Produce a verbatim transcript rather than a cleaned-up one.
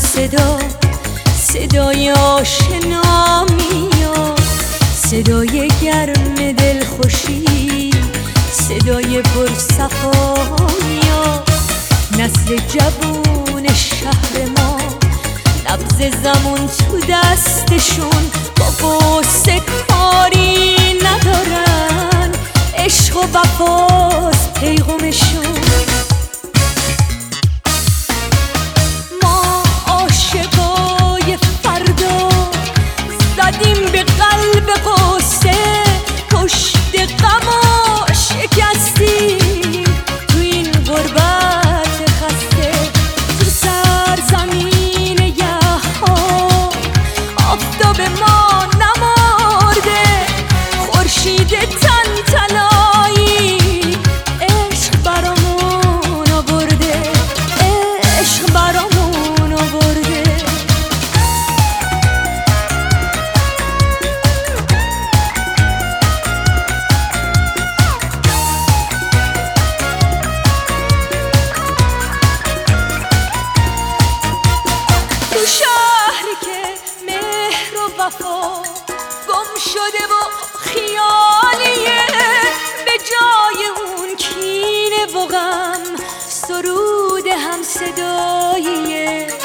صدا، صدای آشنا میاد، صدای گرم دلخوشی، صدای پرصفایا. نسل جوون شهر ما نبض زمون تو دستشون، با قصه کاری ندارن، عشق و وفاست پیغامشون. ما عاشقای فردا زدیم به قلب قصه، پشت غم و شکستیم تو این غربت خسته. تو سرزمین یخ‌ها آفتاب ما نمرده، خورشید تن تنایی عشق برامون آورده، عشق برامون آورده. تو شهری که مهر و وفا گم شده و خیالیه، به جای اون کینه و غم سرود هم صداییه.